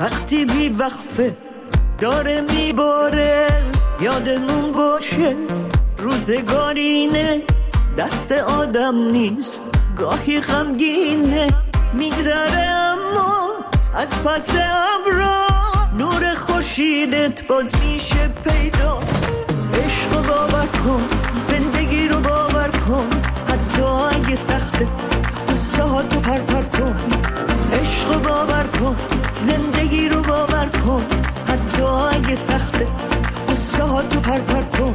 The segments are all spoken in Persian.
وقتی بی وقفه داره میباره، یادمون باشه روزگارینه، دست آدم نیست گاهی غمگینه، میگذره اما از پس ابرا نور خورشیدت باز میشه پیدا. عشق باور کن، زندگی رو باور کن، حتی اگه سخته قصه ها تو پر کن. عشق باور کن، زندگی رو باور کن، حتی اگه سخته قصه ها تو پر کن.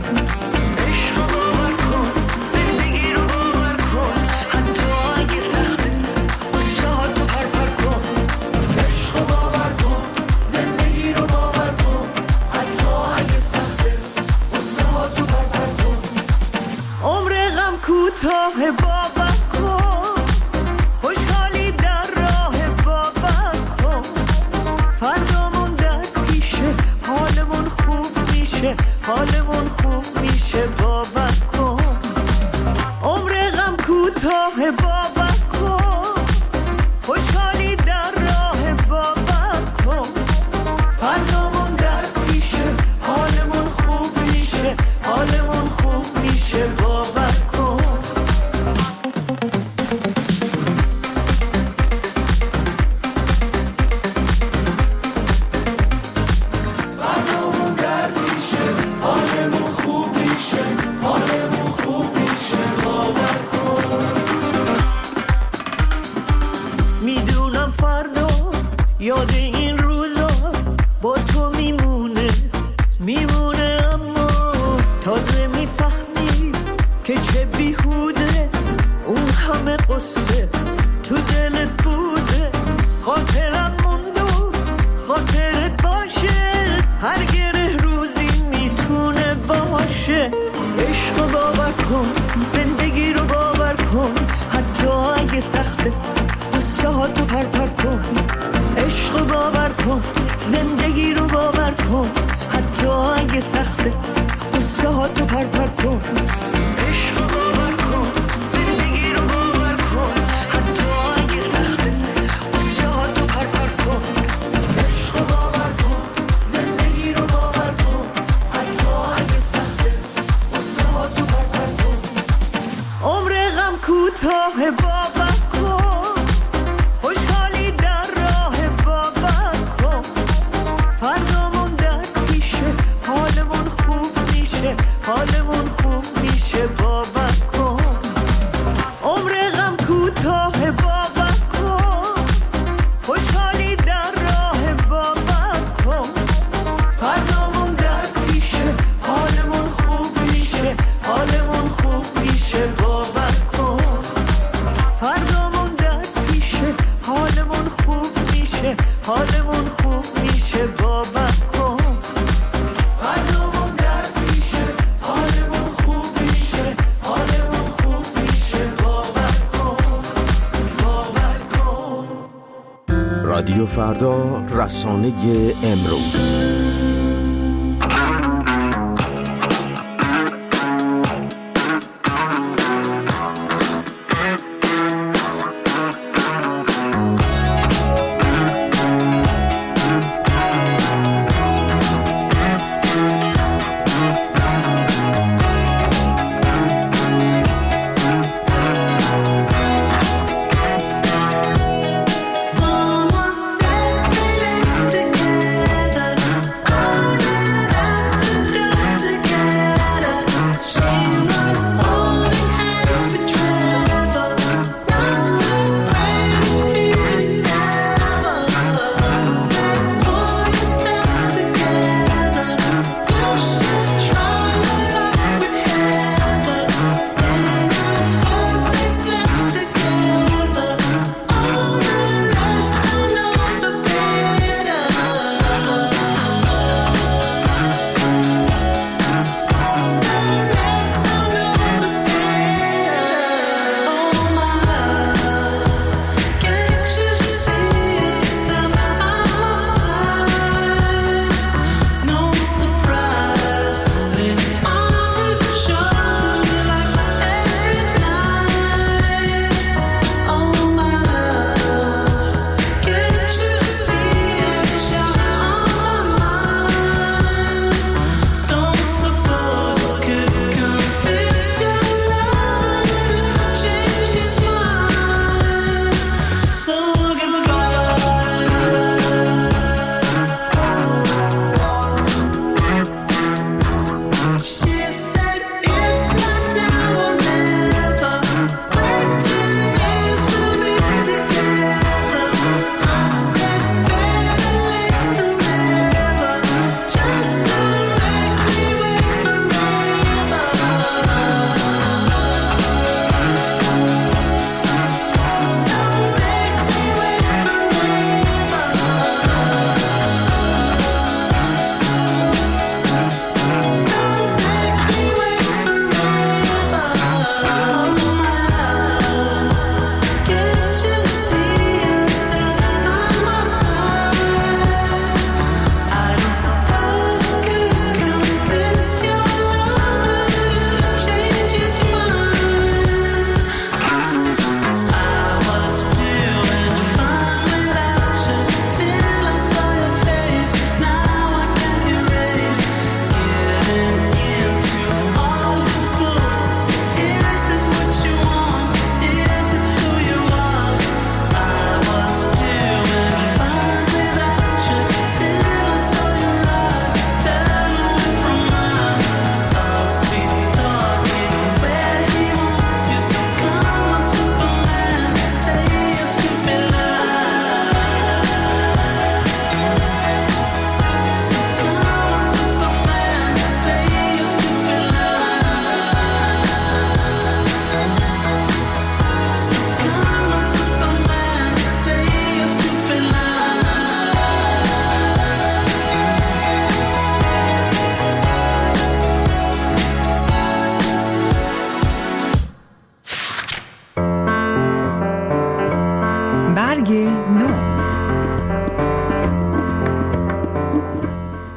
کوتاه باور کن، خوشحالی در راه باور کن، فردامون در پیشه، حالمون خوب میشه، حالمون خوب میشه، باور کن. عمر غم کوتاه باور کن، خوشحالی در راه باور کن، فردامون در پیشه، حالمون خوب میشه، حالمون خوب میشه، باور کن. یاد این روزا با تو میمونه اما تازه میفهمی که چه بیهوده اون همه قصه تو دلت بوده. خاطرم موند و خاطرت باشه، هر گره روزی میتونه باشه. عشق باور کن، زندگی رو باور کن، حتی اگه سخته قصه ها تو پر کن. عشق باور کن، زندگی رو باور کن، حتی اگه سخته قصه ها تو پر کن. عشق باور کن، زندگی رو باور کن، حتی اگه سخته قصه ها تو پر کن. عشق باور کن، زندگی رو باور کن، حتی اگه سخته قصه ها تو پر کن. عمر غم کوتاه باور کن، خوشحالی در راه باور کن، فردامون در پیشه، حالمون خوب میشه، حالمون خوب میشه، باور کن. عمر غم کوتاه باور کن، خوشحالی در راه باور کن، فردامون در پیشه، حالمون خوب میشه، حالمون خوب میشه، باور کن. فردامون در پیشه، حالمون خوب میشه، حالمون خوب میشه، باور کن. فردامون در پیشه، حالمون خوب میشه، حالمون خوب میشه، باور کن، باور کن. رادیو فردا، رسانه امروز. Someone said we live together.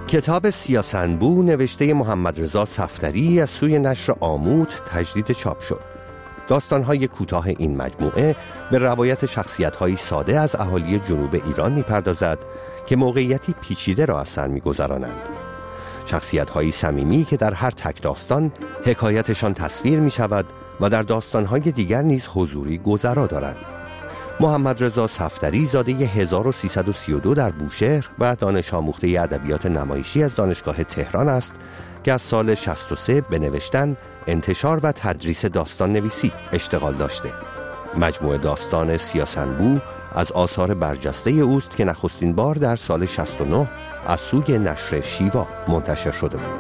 کتاب سیاسنبو نوشته محمد رضا صفدری از سوی نشر آموت تجدید چاپ شد. داستان‌های کوتاه این مجموعه به روایت شخصیت‌های ساده از اهالی جنوب ایران می‌پردازد که موقعیتی پیچیده را از سر می‌گذرانند. شخصیت‌های صمیمی که در هر تک داستان حکایتشان تصویر می‌شود و در داستان‌های دیگر نیز حضوری گذرا دارند. محمد رضا صفدری زاده 1332 در بوشهر و دانش آموخته ادبیات نمایشی از دانشگاه تهران است که از سال 63 به نوشتن، انتشار و تدریس داستان نویسی اشتغال داشته. مجموعه داستان سیاسنبو از آثار برجسته اوست که نخستین بار در سال 69 از سوی نشر شیوا منتشر شده بود.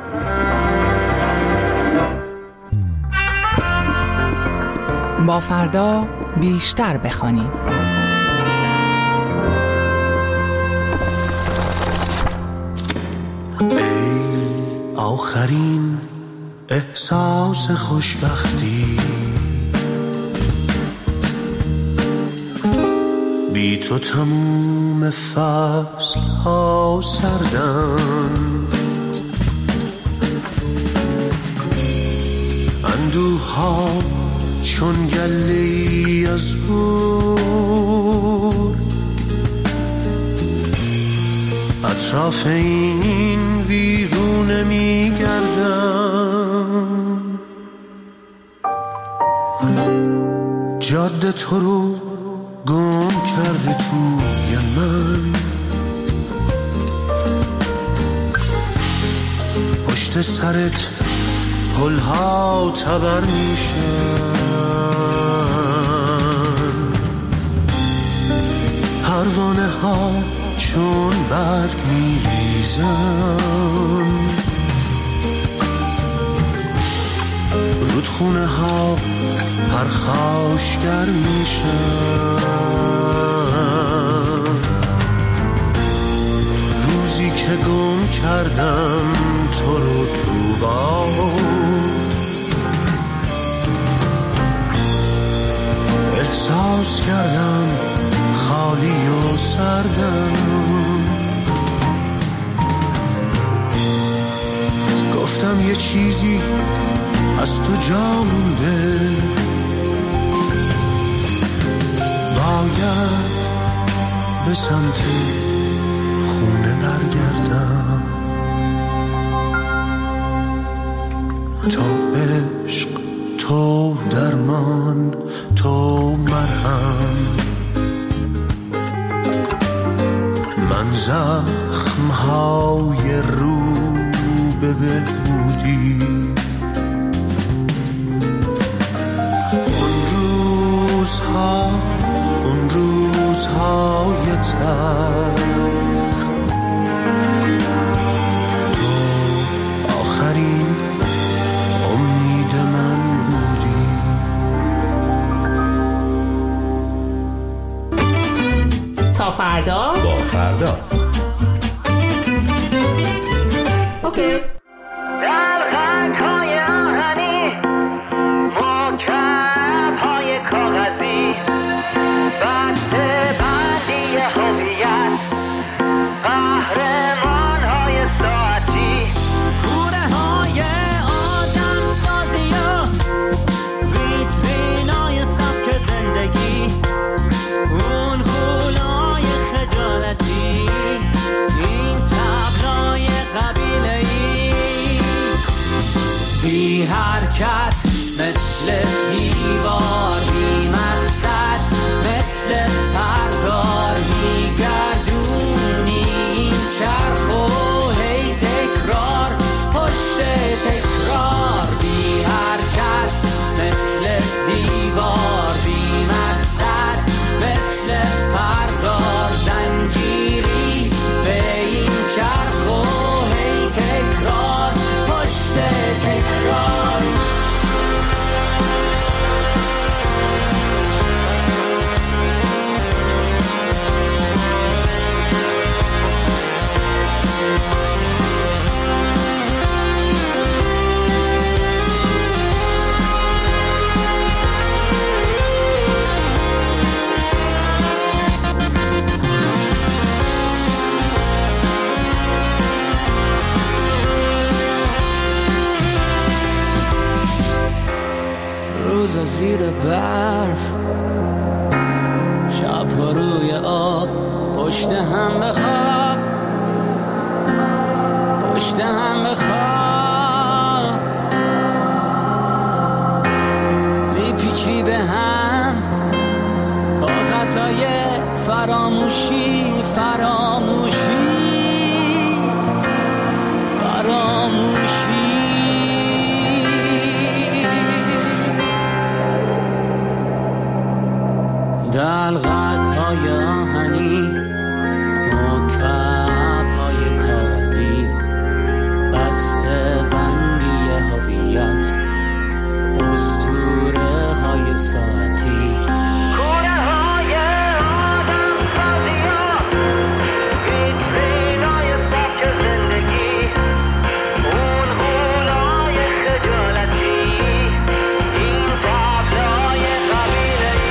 با فردا بیشتر بخوانیم. ای آخرین احساس خوشبختی، بی تو تموم فصل ها سردن، اندوه ها چون گلی از گور، اطراف این ویرونه می گردم، جاده تو رو گم کرده توی من، پشت سرت پلها تبر میشن، پروانه ها چون برگ میریزن، رودخونه ها پرخاشگر میشن، روزی که گم کردم تو رو تو باد، احساس کردم خالی و سردم، گفتم یه چیزی از تو جا مونده، باید به سمت خونه برگردم، تو عشق، تو درمان، تو مرهم، من زخم‌های رو به بهبودی، اون روزهای تلخ، تو آخرین امید من بودی. تا فردا با فردا. اوکی. بی حرکت مثل دیوار، بی مقصد مثل پرگار، میگردونی این چرخ و هی تکرار پشت تکرار، بی حرکت مثل دیوار، بی مقصد مثل پرگار، زنجیری به این چرخ و هی تکرار پشت تکرار. زیر برف، شب روی آب، پشت هم بخواب، پشت هم بخواب، میپیچی به هم کاغذهای فراموشی، فراموشی، فراموشی. دلغک‌های آهنی، مکعب‌های کاغذی، بسته بندی هویت، اسطوره‌های ساعتی، کوره‌های آدم سازی‌ها، ویترینای سبک زندگی، اون غولای خجالتی، این تابلوی قبیله‌ای.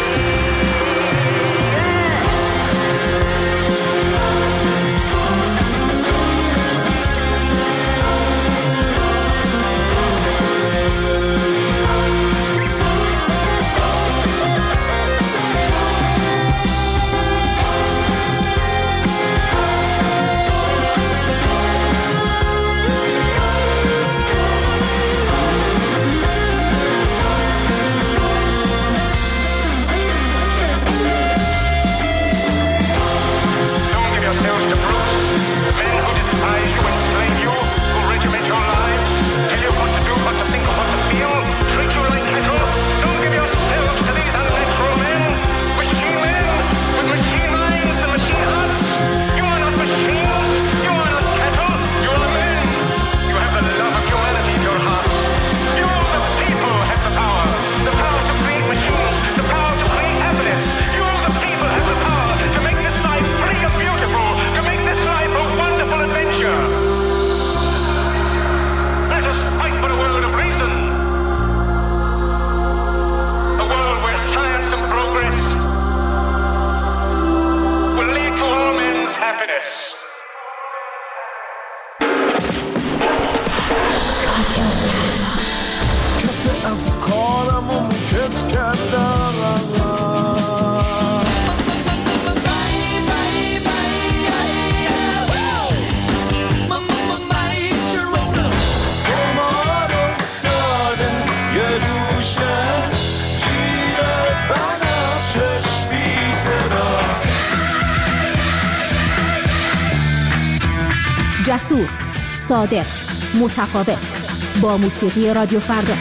جسور، صادق، متفاوت، با موسیقی رادیو فردا.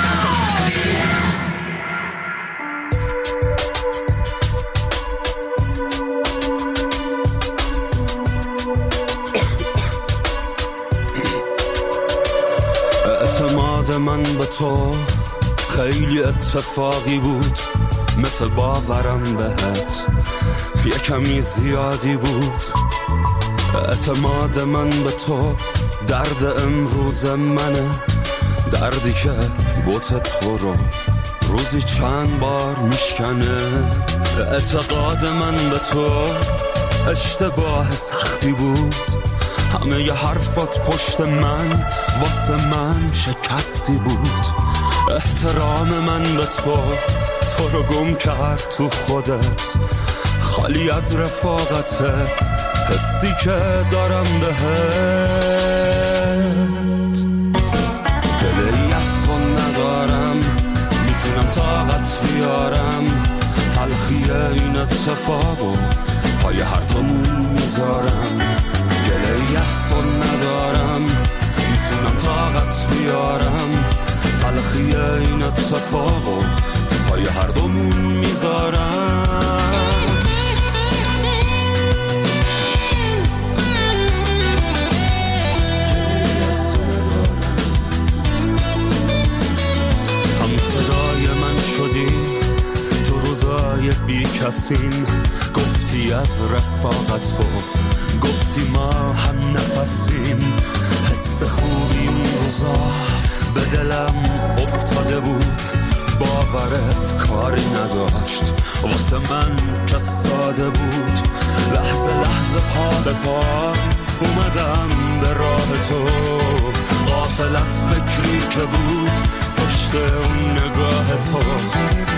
اعتماد من به تو خیلی اتفاقی بود، مثل باورم بهت یه کمی زیادی بود. اعتماد من به تو درد امروز منه، دردی که بوت تو رو روزی چند بار میشکنه. اعتقاد من به تو اشتباه سختی بود، همه ی حرفات پشت من واسه من شکستی بود. احترام من به تو رو گم کرد تو خودت، خالی از رفاقته حسی که دارم بهت. دلی از تو ندارم، میتونم طاقت بیارم، تلخی این اتفاقو پای هر دومون میذارم. دلی از تو ندارم، میتونم طاقت بیارم، تلخی این اتفاقو پای هر دومون میذارم. صدای من شدی تو روزای بی کسیم، گفتی از رفاقت تو، گفتی ما هم نفسیم. حس خوبی اون روزا به دلم افتاده بود، باورت کاری نداشت واسه من که ساده بود. لحظه لحظه پا به پا اومدم به راه تو، غافل از فکری که بود پشت اون نگاه تو.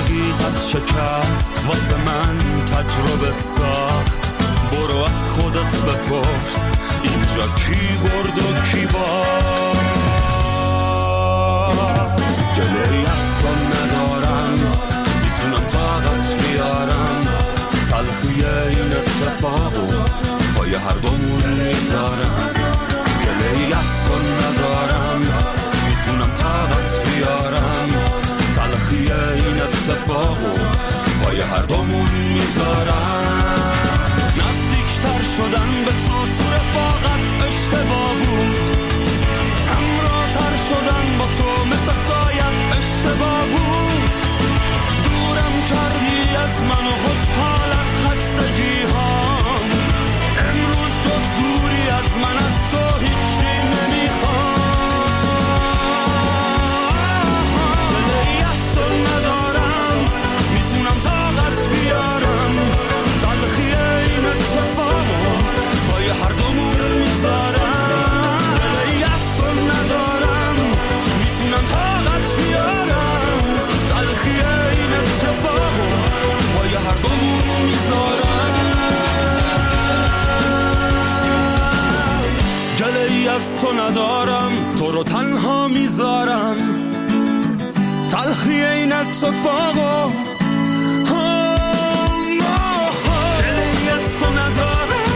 زندگیت از شکست واسه من تجربه ساخت. برو از خودت بپرس اینجا کی برد و کی باخت. گله‌ای از تو ندارم میتونم طاقت بیارم، تلخی این اتفاقو پای هر دومون میذارم. گله‌ای از تو ندارم میتونم طاقت بیارم، تلخی این اتفاقو پای هر دومون میذارم. نزدیکتر شدن به تو رفاقت اشتباه بود، همراه‌تر شدن با تو مثل سایت اشتباه بود. دورم کردی از من و خوشحال از خستگی هام، امروز جز دوری از من از تو هیچی نمیخوام. دلی از تو ندارم میتونم طاقت بیارم، تلخی این اتفاقو پای هر دومون میذارم. دلی از تو ندارم میتونم طاقت بیارم، تلخی این اتفاقو پای هر دومون میذارم. گله‌ای از تو ندارم تو رو تنها میذارم، تلخی این اتفاقو گله‌ای از تو ندارم،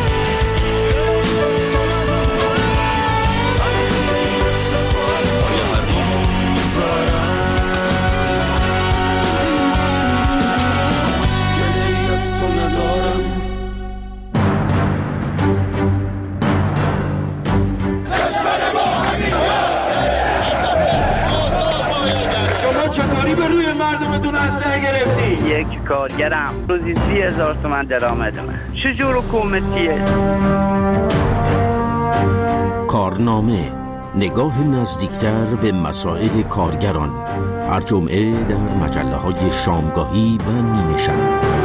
تلخی این اتفاقو پای هر دومون میذارم. گله‌ای از تو ندارم. چطوری به روی مردمتون اسلحه گرفتی؟ یک کارگرم روزی 30,000 تومان درآمدمه. چجور حکومتیه؟ کارنامه، نگاه نزدیکتر به مسائل کارگران، هر جمعه در مجله‌های شامگاهی و نیمه شب.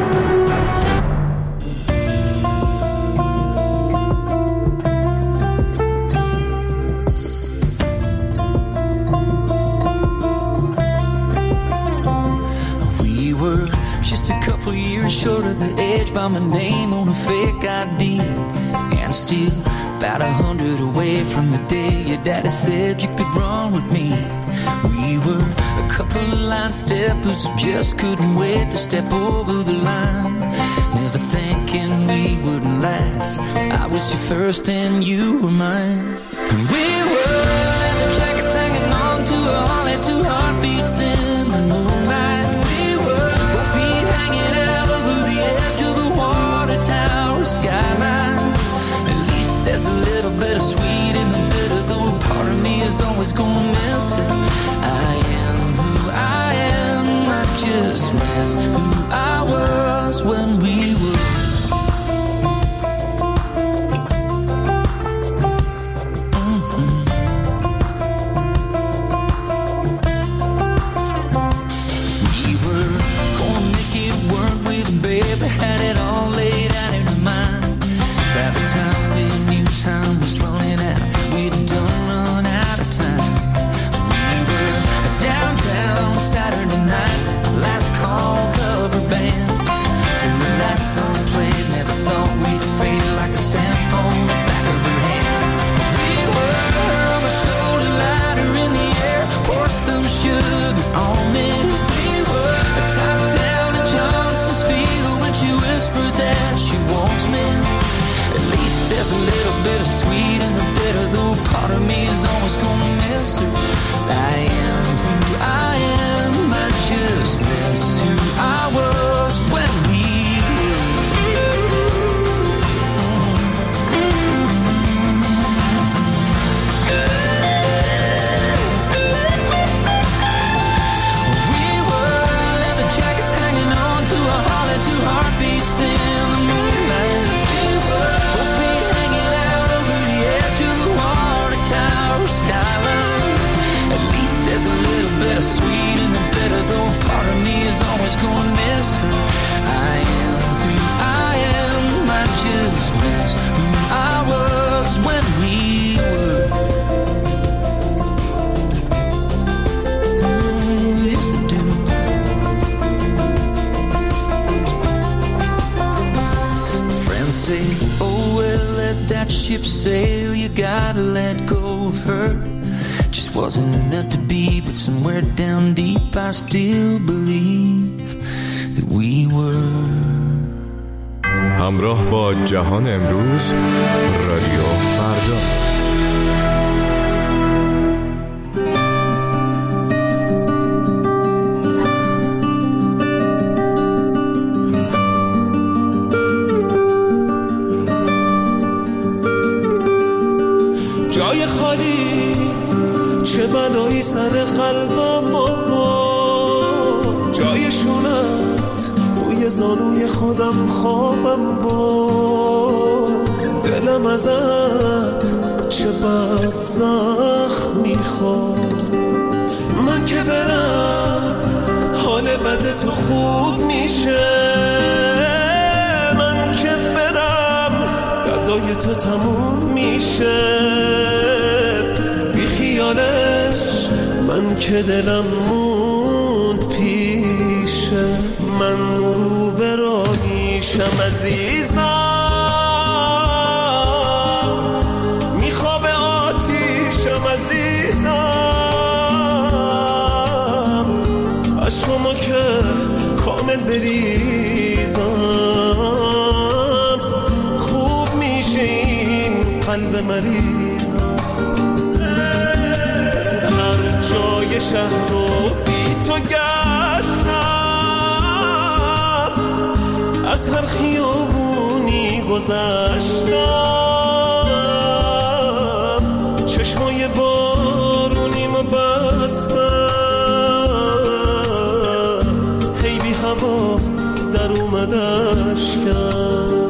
Short of the edge by my name on a fake ID, and still about 100 away from the day your daddy said you could run with me. We were a couple of line steppers who just couldn't wait to step over the line, never thinking we wouldn't last. I was your first and you were mine, and we were leather jackets hanging on to a Harley, two heartbeats in the moonlight. We were both feet hanging out over the edge of the water tower skyline. At least there's a little bit of sweet in the bitter, though a part of me is always gonna miss her. I am who I am, I just miss who I was when we were. Had it all laid out in our mind. By the time we knew time was running out, we'd done run out of time. We were downtown Saturday night, last call cover band. Till the last song played, never thought we'd fade like the stamp on the back of her hand. We were on a shoulder lighter in the air, pour some sugar on me. We were top down in Johnson's Field. She whispered that she wants me. At least there's a little bit of sweet in the bitter, though part of me is always gonna miss her. I am who I am, I just miss who I was when we two heartbeats in the moonlight. We were both feet hanging out over the edge of the water tower skyline. At least there's a little bit of sweet in the bitter, though part of me is always gonna miss her. I am who I am, I just miss who I was when we were. Yes I do. to let go of her. Just wasn't meant to be, but somewhere down deep I still believe that we were. همراه با جهان امروز، رادیو فردا. جای خالی چه بلایی سر قلبم آورد، جای شونت روی زانوی خودم خوابم بود، دلم ازت چه بد زخم میخورد. من که برم حال بد تو خوب میشه، من که برم دردای تو تموم میشه. بی خیالش من که دلم موند پیشه، من رو برایشم عزیزم، میخواب آتیشم عزیزم، عشقمو که کامل بریزم، خوب میشه این قلب مریضم. هر جای شهر رو بی تو گشتم، از هر خیابونی گذشتم، چشمای بارونیمو بستم، هی بی هوا در اومد اشکم.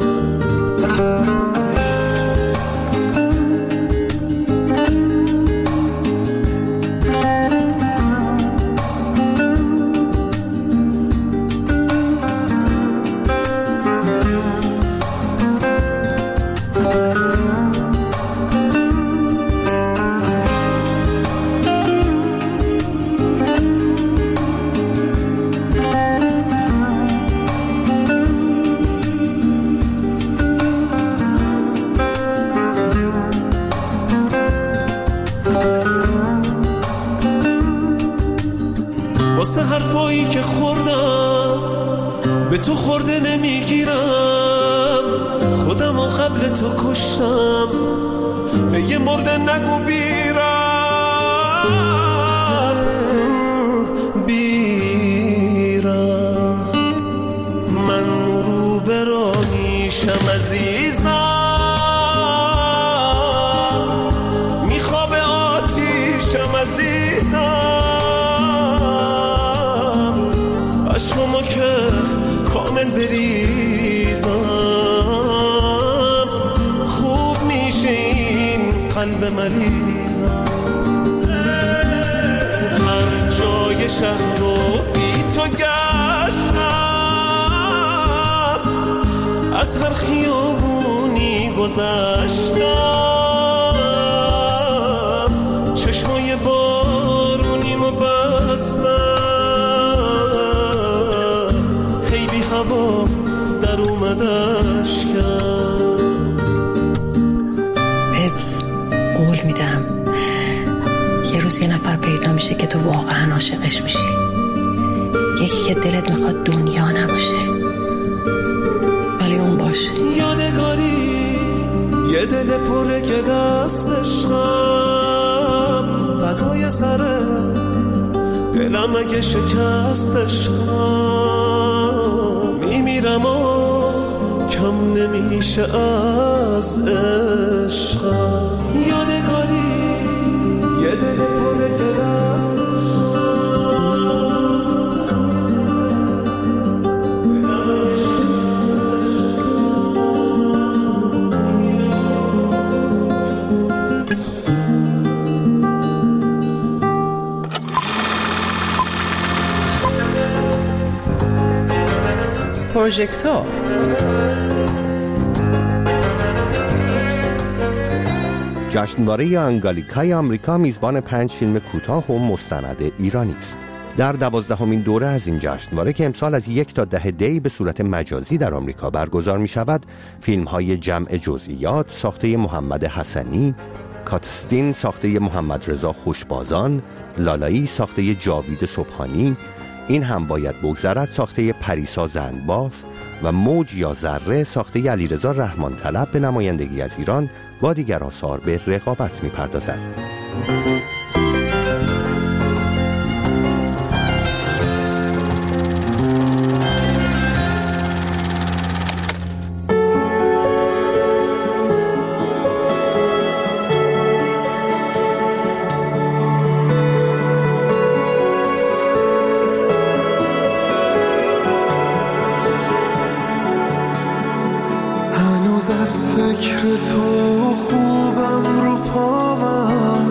واسه حرفایی که خوردم به تو خورده نمیگیرم، خودم و قبل تو کشتم، به یه مرده نگو بیرم. من رو برانیشم عزیزم، میخواب آتیشم عزیزم، عشقمو که کامل بریزم، خوب میشه این قلب مریضم. هر جای شهر رو بی تو گشتم، از هر خیابونی گذشتم، چشمای بارونیمو بستم، هی بی هوا در اومد اشکم. بهت قول میدم یه روز یه نفر پیدا میشه که تو واقعا عاشقش میشی، یکی که دلت میخواد دنیا نباشه ولی اون باشه. یادگاری یه دل پر گل است عشقم، فدای سرت دلم اگه شکست عشقم، میمیرم و کم نمیشه از عشقم. یادگاری یه دل پر گل است پروژکتور. جشنواره آنگالیکای آمریکا میزبان 5 فیلم کوتاه و مستند ایرانی است. در 12مین دوره از این جشنواره که امسال از 1 تا 10 دی به صورت مجازی در آمریکا برگزار می شود، فیلم های جمع جزئیات ساخته محمد حسنی، کاتستین ساخته محمد رضا خوشبازان، لالایی ساخته جاوید سبحانی، این هم باید بگذرد ساخته پریسا زنباف و موج یا ذره ساخته علیرضا رحمان طلب به نمایندگی از ایران با دیگر آثار به رقابت می‌پردازد. از فکر تو خوبم رو پامم،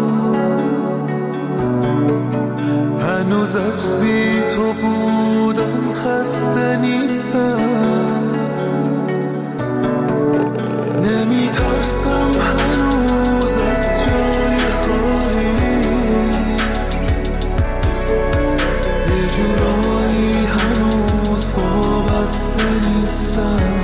هنوز از بی تو بودن خسته نیستم، نمی ترسم هنوز از جای خالی، یه جورایی هنوز وابسته نیستم،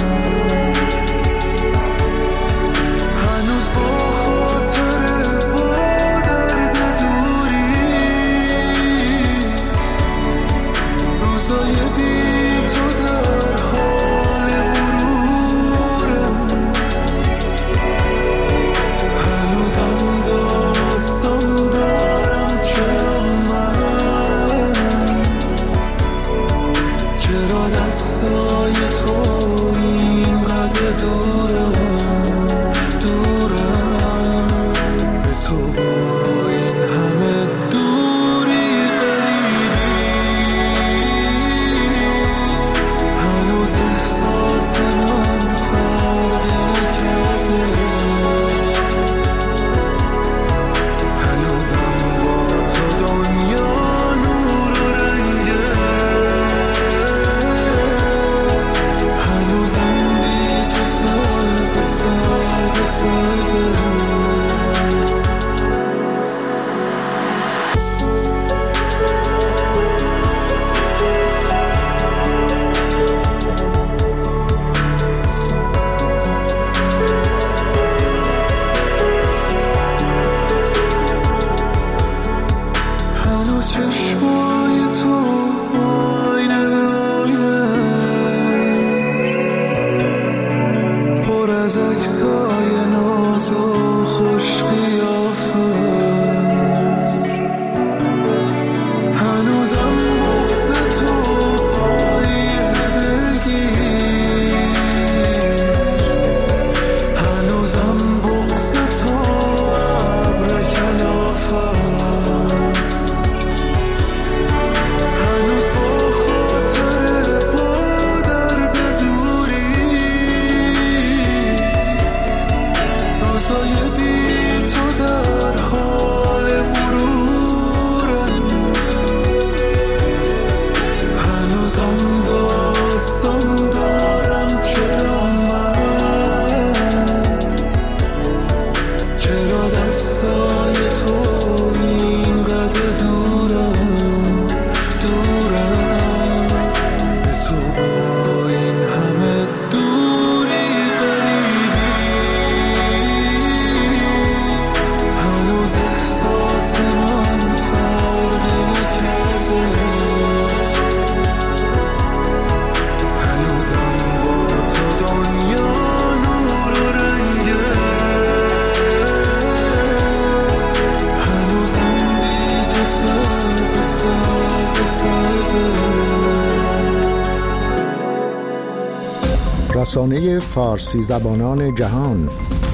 رسانه فارسی زبانان جهان،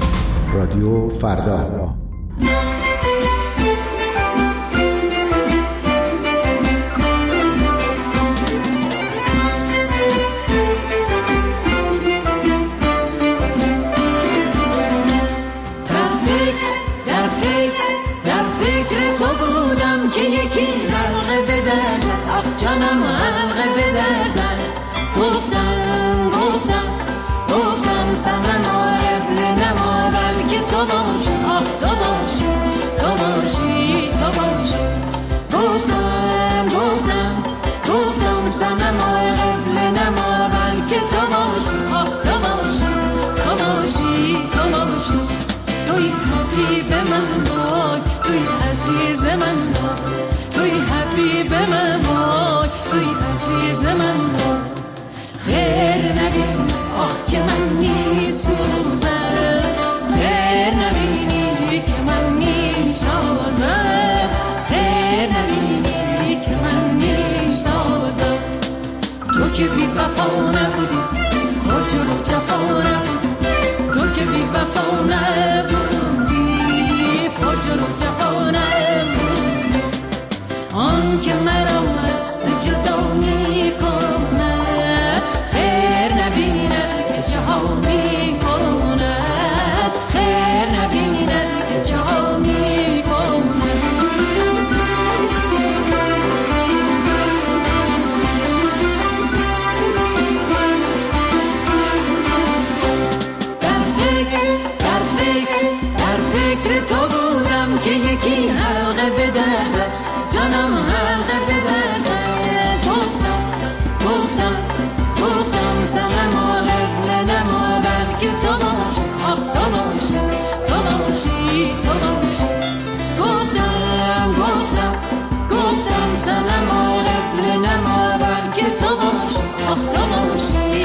رادیو فردا. در فکر تو بودم که یکی حلقه بدرزن، آخ جانم حلقه بدرزن، گفتم سنم آرب نما بلکه تو باش، آخ تو باش. عزیز من توی حبیب من توی عزیز من خیر نبین آخ که من نیسوزم خیر نبینی که من نیسازم خیر نبینی که من نیسازم تو که بی وفا نبودی پرجر و جفا نبودی تو که بی وفا نبودی پرجر و جفا نبودی آن که مرا مست جدا میکنه خیر نبیند که چه ها میکند خیر نبیند که چه ها میکند در فکر تو بودم که یکی حلقه به در زد جانم حلقه به در زد گفتم سلام قبل نما بلکه تو باشی آخ تو باشی گفتم سلام قبل نما بلکه تو باشی آخ تو باشی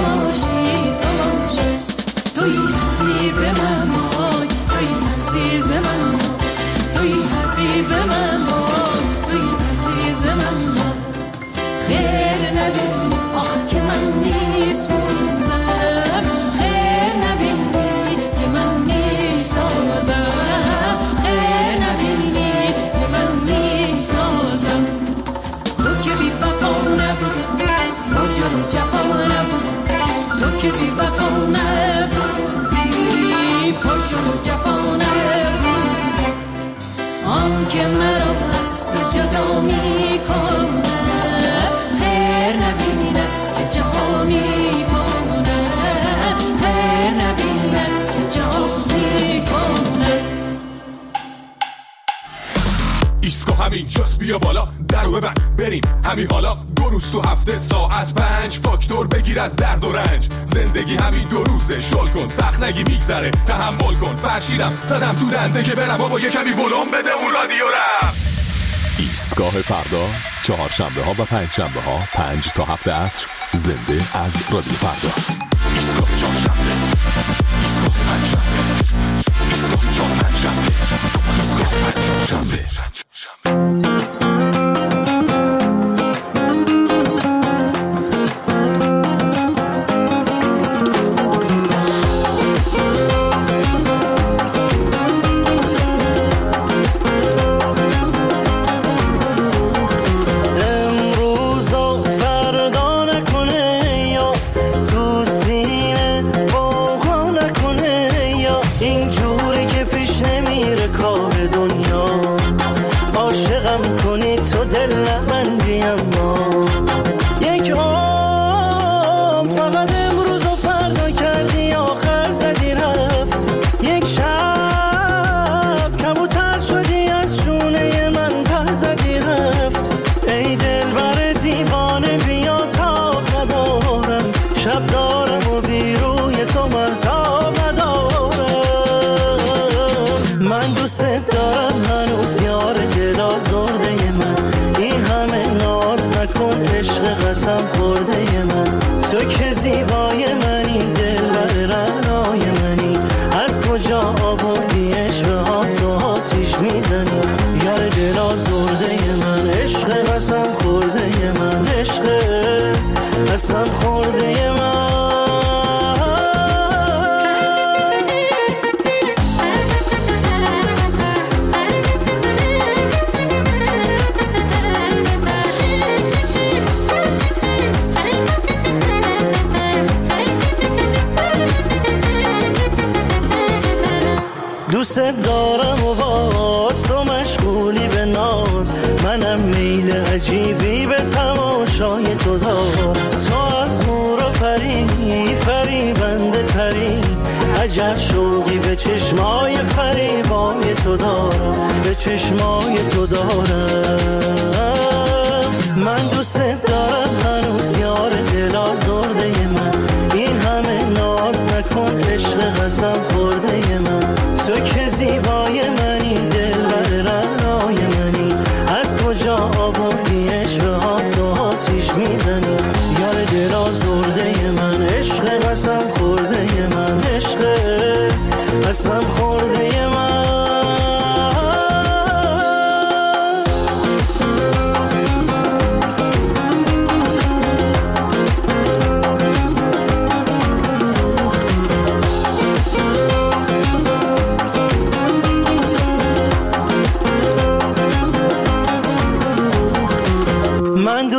توی حبیب من توی عزیز من توی حبیب من توی عزیز من خیر نبین آخ که من نیسوزم خیر نبینی که من نیسازم خیر نبینی که من نیسازم تو که بی وفا نبودی پرجر و جفا نبودی تو که بی وفا نبودی پرجر و جفا نبودی آن که مرا مست جدا میکنه خیر نبیند که چه ها میکند خیر نبیند که چه ها میکند ایسکو همین جاست بیا بالا درو ببند بریم همین حالا 2 روز تو هفته ساعت 5 فاکتور بگیر از درد و رنج زندگی همین 2 روزه شل کن سخت نگی میگذره تحمل کن فرشیدم زدم تو دنده که برم بابا یه کمی ولوم بده اون رادیو رم ایستگاه فردا 4 شنبه ها و 5 شنبه ها 5 تا 7 عصر زنده از رادیو فردا ایستگاه 4 شنبه ایستگاه 5 شنبه ایستگاه 4 5 شنبه ایستگاه 5 شنبه دوست دارم و باز تو مشغولی به ناز منم میل عجیبی به تماشای تو دارم تو از نور و پری فریبنده تری عجب شوقی به چشمای فریبای تو دارم به چشمای تو دارم من دوست دارم هنوز یار دل آزرده من این همه ناز نکن عشق قسم خورده من تو که زیبای منی دل بر رنا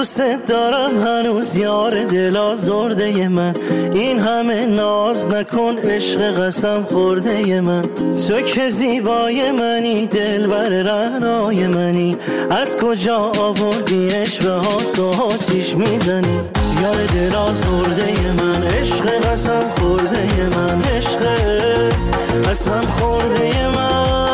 دوست دارم هنوز یار دل آزرده من، این همه ناز نکن عشق قسم خورده من. تو که زیبای منی دلبر رعنای منی، از کجا آوردی عشق ها تو آتیش میزنی. یار دل آزرده من، عشق قسم خورده من، عشق قسم خورده من.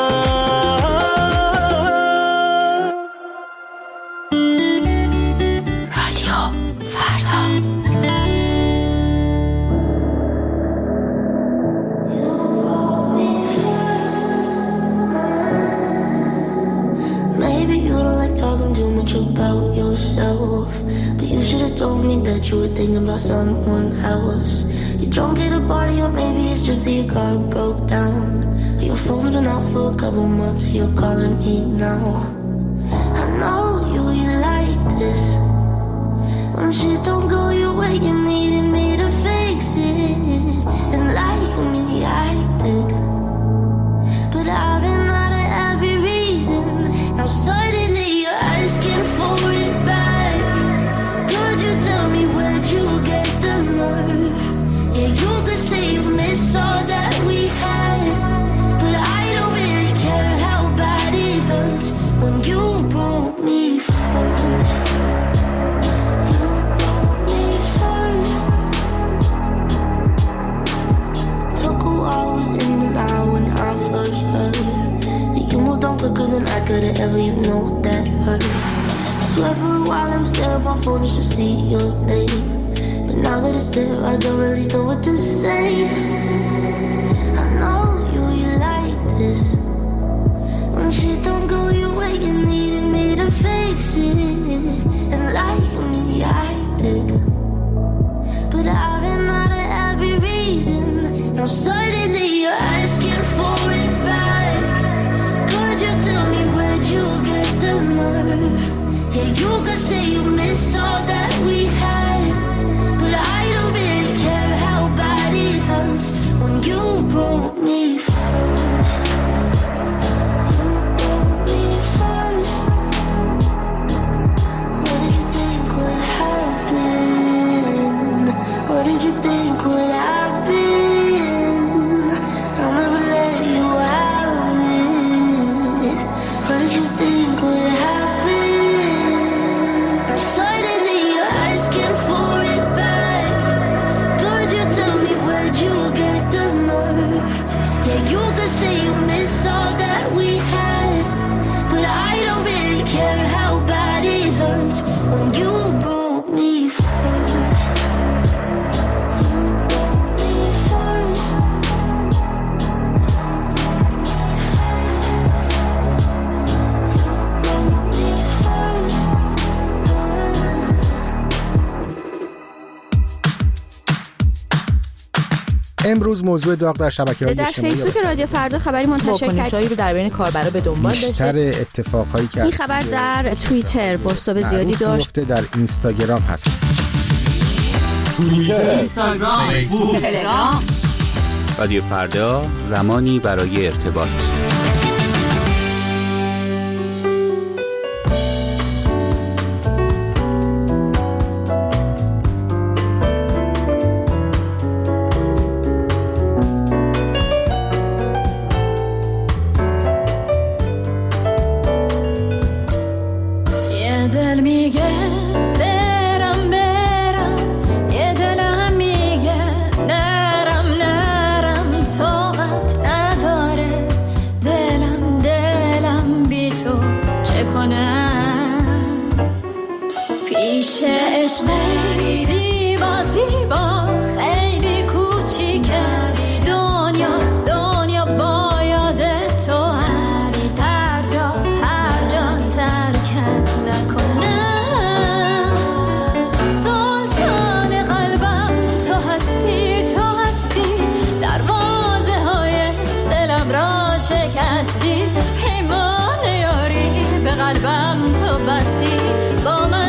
About yourself, but you should have told me that you were thinking about someone else. You're drunk at a party, or maybe it's just that your car broke down. Your phone's been out for a couple months, you're calling me now. I know you like this. When shit don't go your way, you needed me to fix it. And like me, I did, but I've been out of every reason. Now suddenly you're asking for it back. Could you tell me where'd you get the nerve? Yeah, you could say you miss all that we had, but I don't really care how bad it hurts when you broke me first. You broke me first. Took a while, was in and out when I first heard that you moved on quicker than I could've ever, you know that hurt. Swear for a while I was there on my phone just to see your name, but now that it's there I don't really know what to say. I know you like this. When shit don't go your way, you needed me to fix it. And like me, I did, but I've been out of every reason. Now suddenly you're asking for it back. Could you tell me where'd you get the nerve? Yeah, you could say you miss all that we had, but I don't really care how bad it hurts when you broke me first. You broke me first. What did you think would happen? What did you think would happen? I'll never let you have it. What did you think would happen? امروز موضوع داغ در شبکه‌های اجتماعی در فیسبوک رادیو فردا خبری منتشر کرد رو در بین کاربرا به دنبال داشته. بیشتر اتفاقایی که این خبر در توییتر بازتاب زیادی داشت. در اینستاگرام هست. توییتر، اینستاگرام، فیسبوک، تلگرام. رادیو فردا، زمانی برای ارتباط. شکستی پیمان یاری به قلبم تو بستی با من